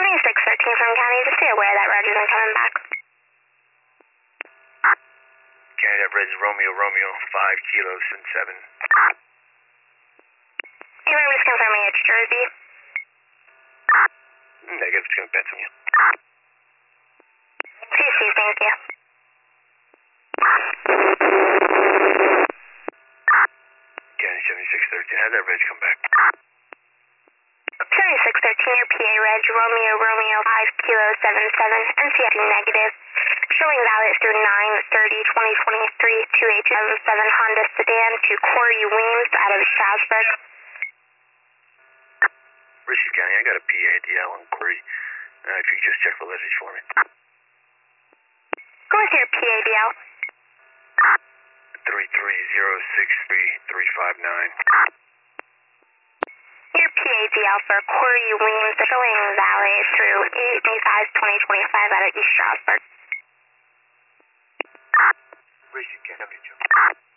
2613 from County, just stay aware that Roger's not coming back. County, that Red's Romeo, 5 Kilo 7. You remember just confirming it's Jersey? Negative, it's going to Pennsylvania. CC, thank you. County 7613, how'd that Reg come back? 2613, your PA Reg, Romeo, 5 Kilo 77, NCF negative. Showing valid through 9/30/2023, 2877 Honda sedan to Corey Weems out of Strasburg. Richie County, I got a PADL inquiry. If you could just check validity for me. Go with your PADL. 33063-359. Your PADL for Corey Weems showing valid through 8/5/2025 out of East Strasburg. Richie County,